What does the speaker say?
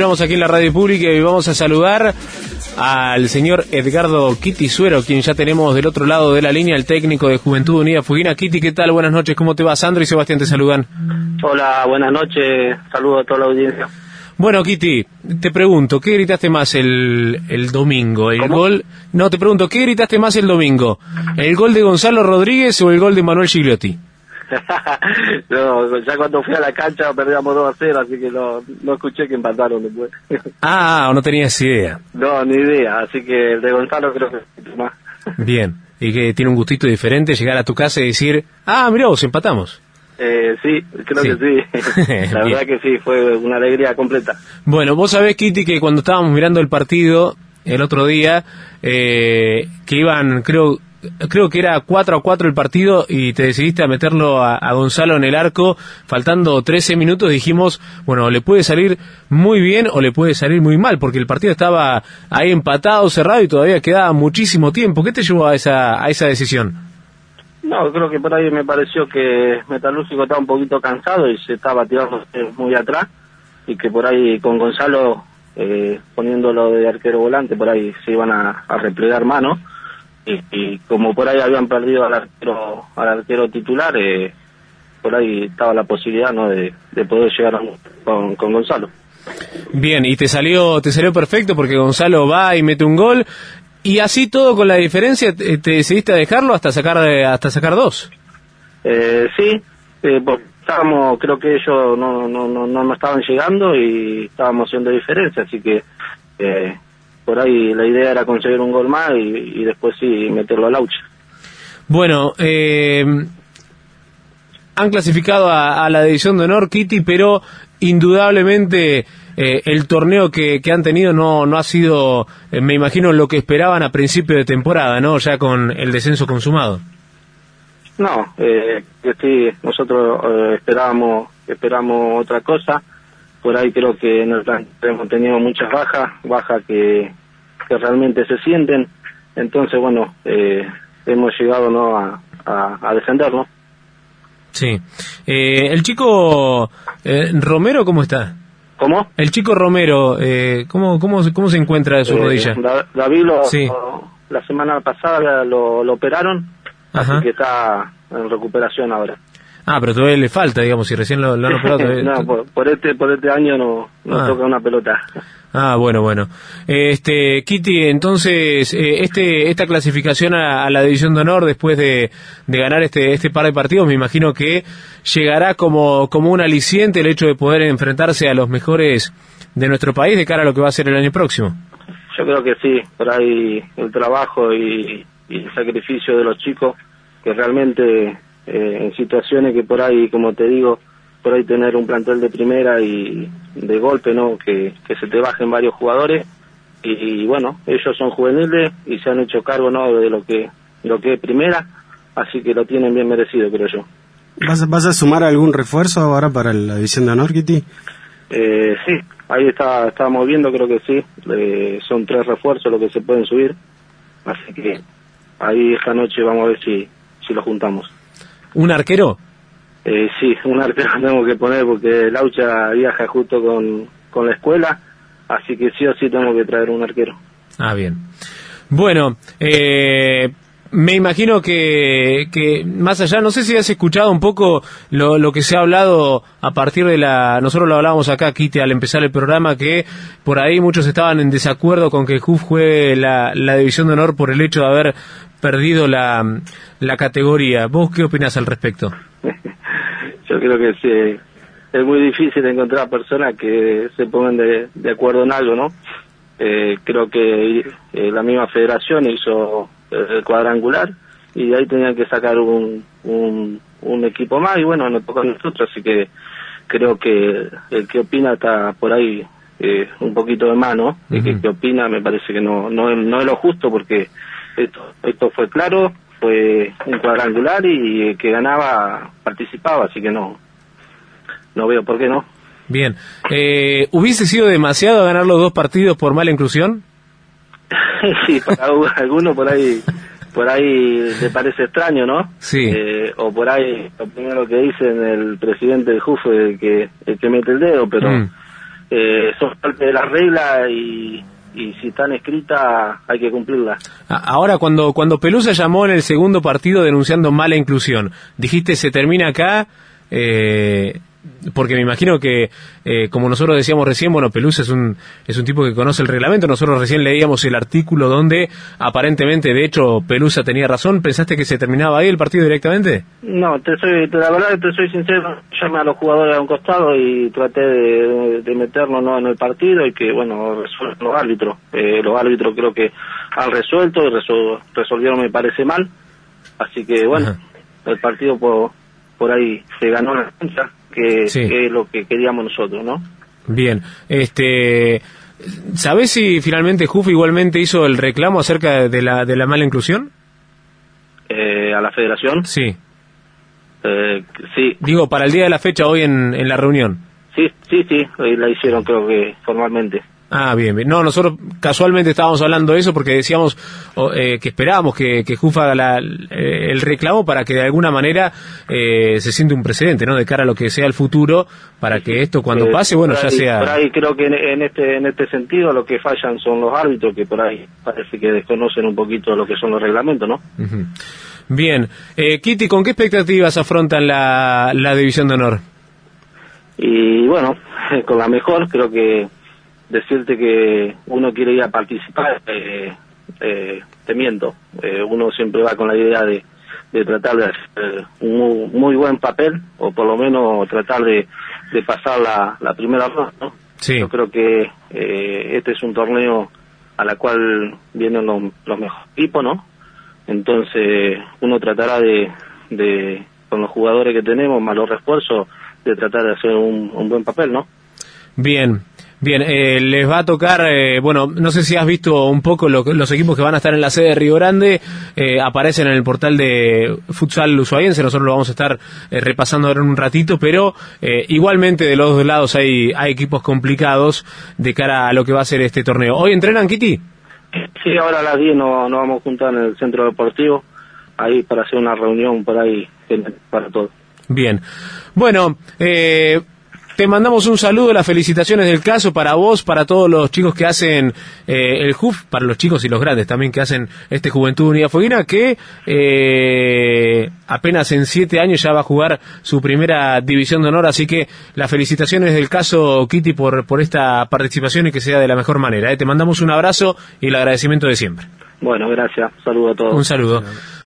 Estamos aquí en la radio pública y vamos a saludar al señor Edgardo Kitty Suero, quien ya tenemos del otro lado de la línea, el técnico de Juventud Unida Fueguina. Kitty, ¿qué tal? Buenas noches, ¿cómo te va? Sandro y Sebastián te saludan. Hola, buenas noches, saludos a toda la audiencia. Bueno, Kitty, te pregunto, ¿qué gritaste más el domingo? ¿El gol? No, te pregunto, ¿qué gritaste más el domingo? ¿El gol de Gonzalo Rodríguez o el gol de Manuel Gigliotti? No, ya cuando fui a la cancha perdíamos 2-0, así que no escuché que empataron después. No tenías idea. No, ni idea, así que el de Gonzalo creo que más. Bien, y que tiene un gustito diferente llegar a tu casa y decir, mirá vos, empatamos. Sí, creo que sí. La verdad que sí, fue una alegría completa. Bueno, vos sabés, Kitty, que cuando estábamos mirando el partido el otro día, que iban, creo que era 4-4 el partido y te decidiste a meterlo a Gonzalo en el arco, faltando 13 minutos, dijimos, bueno, le puede salir muy bien o le puede salir muy mal, porque el partido estaba ahí empatado, cerrado y todavía quedaba muchísimo tiempo. ¿Qué te llevó a esa decisión? No, creo que por ahí me pareció que Metalúrgico estaba un poquito cansado y se estaba tirando muy atrás, y que por ahí con Gonzalo, poniéndolo de arquero volante, por ahí se iban a replegar manos. Y como por ahí habían perdido al arquero titular, por ahí estaba la posibilidad, ¿no?, de poder llegar con Gonzalo. Bien, y te salió perfecto porque Gonzalo va y mete un gol, y así todo con la diferencia te decidiste a dejarlo hasta sacar dos. Sí, estábamos, creo que ellos no estaban llegando y estábamos haciendo diferencia, así que por ahí la idea era conseguir un gol más y después sí meterlo al Laucha. Bueno, han clasificado a la división de honor, Kitty, pero indudablemente el torneo que han tenido no ha sido, me imagino, lo que esperaban a principio de temporada, ¿no? Ya con el descenso consumado. No, sí, nosotros esperábamos otra cosa. Por ahí creo que hemos tenido muchas bajas que realmente se sienten. Entonces, bueno, hemos llegado, ¿no?, a defenderlo. Sí. El chico Romero, ¿cómo está? ¿Cómo? El chico Romero, ¿cómo se encuentra de su rodilla? David sí. La semana pasada lo operaron. Ajá. Así que está en recuperación ahora. Pero todavía le falta, digamos, si recién lo han operado todavía. No, por este año no toca una pelota. Bueno. Kitty, entonces, esta clasificación a la división de honor después de ganar este par de partidos, me imagino que llegará como un aliciente el hecho de poder enfrentarse a los mejores de nuestro país de cara a lo que va a ser el año próximo. Yo creo que sí, por ahí el trabajo y el sacrificio de los chicos, que realmente en situaciones que por ahí, como te digo, por ahí tener un plantel de primera y de golpe, ¿no?, que se te bajen varios jugadores, y bueno, ellos son juveniles y se han hecho cargo, ¿no?, de lo que es primera, así que lo tienen bien merecido, creo yo. ¿Vas a sumar algún refuerzo ahora para la división de honor, Kitty? Sí, ahí estábamos viendo, creo que sí, son 3 refuerzos los que se pueden subir, así que ahí esta noche vamos a ver si lo juntamos. ¿Un arquero? Sí, un arquero tengo que poner porque Laucha viaja justo con la escuela, así que sí o sí tengo que traer un arquero. Bien. Bueno, me imagino que más allá, no sé si has escuchado un poco lo que se ha hablado a partir de nosotros lo hablábamos acá, Kitty, al empezar el programa, que por ahí muchos estaban en desacuerdo con que el JUF juegue la división de honor por el hecho de haber perdido la categoría. ¿Vos qué opinás al respecto? Yo creo que sí, es muy difícil encontrar personas que se pongan de acuerdo en algo, ¿no? Creo que la misma federación hizo el cuadrangular y de ahí tenían que sacar un equipo más, y bueno, nos toca a nosotros, así que creo que el que opina está por ahí un poquito de mano. El que opina me parece que no es lo justo, porque esto fue claro, fue un cuadrangular y el que ganaba participaba, así que no veo por qué no. Bien, ¿hubiese sido demasiado ganar los 2 partidos por mala inclusión? Sí, para alguno por ahí le parece extraño, ¿no? Sí. O por ahí lo primero que dicen el presidente del JUF es el que mete el dedo, pero son parte de las reglas y si están escritas hay que cumplirlas. Ahora, cuando Pelusa llamó en el segundo partido denunciando mala inclusión, dijiste se termina acá, porque me imagino que, como nosotros decíamos recién, bueno, Pelusa es un tipo que conoce el reglamento. Nosotros recién leíamos el artículo donde aparentemente, de hecho, Pelusa tenía razón. ¿Pensaste que se terminaba ahí el partido directamente? No, la verdad que te soy sincero, llamé a los jugadores a un costado y traté de meternos, ¿no?, en el partido y que, bueno, resuelvan los árbitros. Los árbitros creo que han resuelto y resolvieron, me parece, mal. Así que, bueno, ajá, el partido por ahí se ganó la cancha, que es lo que queríamos nosotros, ¿no? Bien, ¿sabés si finalmente JUF igualmente hizo el reclamo acerca de la mala inclusión? ¿A la federación? Sí. Sí. Digo, para el día de la fecha, hoy en la reunión. Sí, hoy la hicieron, creo que formalmente. Ah, bien. No, nosotros casualmente estábamos hablando de eso porque decíamos que esperábamos que JUF haga el reclamo para que de alguna manera se siente un precedente, ¿no?, de cara a lo que sea el futuro, para que esto cuando pase, bueno, ya sea... Por ahí creo que en este sentido lo que fallan son los árbitros, que por ahí parece que desconocen un poquito lo que son los reglamentos, ¿no? Uh-huh. Bien. Kitty, ¿con qué expectativas afrontan la División de Honor? Y bueno, con la mejor, creo que decirte que uno quiere ir a participar, te miento. Uno siempre va con la idea de tratar de hacer un muy buen papel, o por lo menos tratar de pasar la primera ronda, ¿no? Sí. Yo creo que este es un torneo a la cual vienen los mejores equipos, ¿no? Entonces uno tratará de con los jugadores que tenemos, más los refuerzos, de tratar de hacer un buen papel, ¿no? Bien, les va a tocar, bueno, no sé si has visto un poco los equipos que van a estar en la sede de Río Grande, aparecen en el portal de Futsal Ushuaiense, nosotros lo vamos a estar repasando ahora en un ratito, pero igualmente de los dos lados hay equipos complicados de cara a lo que va a ser este torneo. ¿Hoy entrenan, Kitty? Sí, ahora a las 10 nos vamos a juntar en el centro deportivo, ahí para hacer una reunión por ahí para todos. Bien, bueno, te mandamos un saludo, las felicitaciones del caso para vos, para todos los chicos que hacen el JUF, para los chicos y los grandes también que hacen Juventud Unida Fueguina, que apenas en 7 años ya va a jugar su primera División de Honor, así que las felicitaciones del caso, Kitty, por esta participación y que sea de la mejor manera. Te mandamos un abrazo y el agradecimiento de siempre. Bueno, gracias, saludo a todos. Un saludo.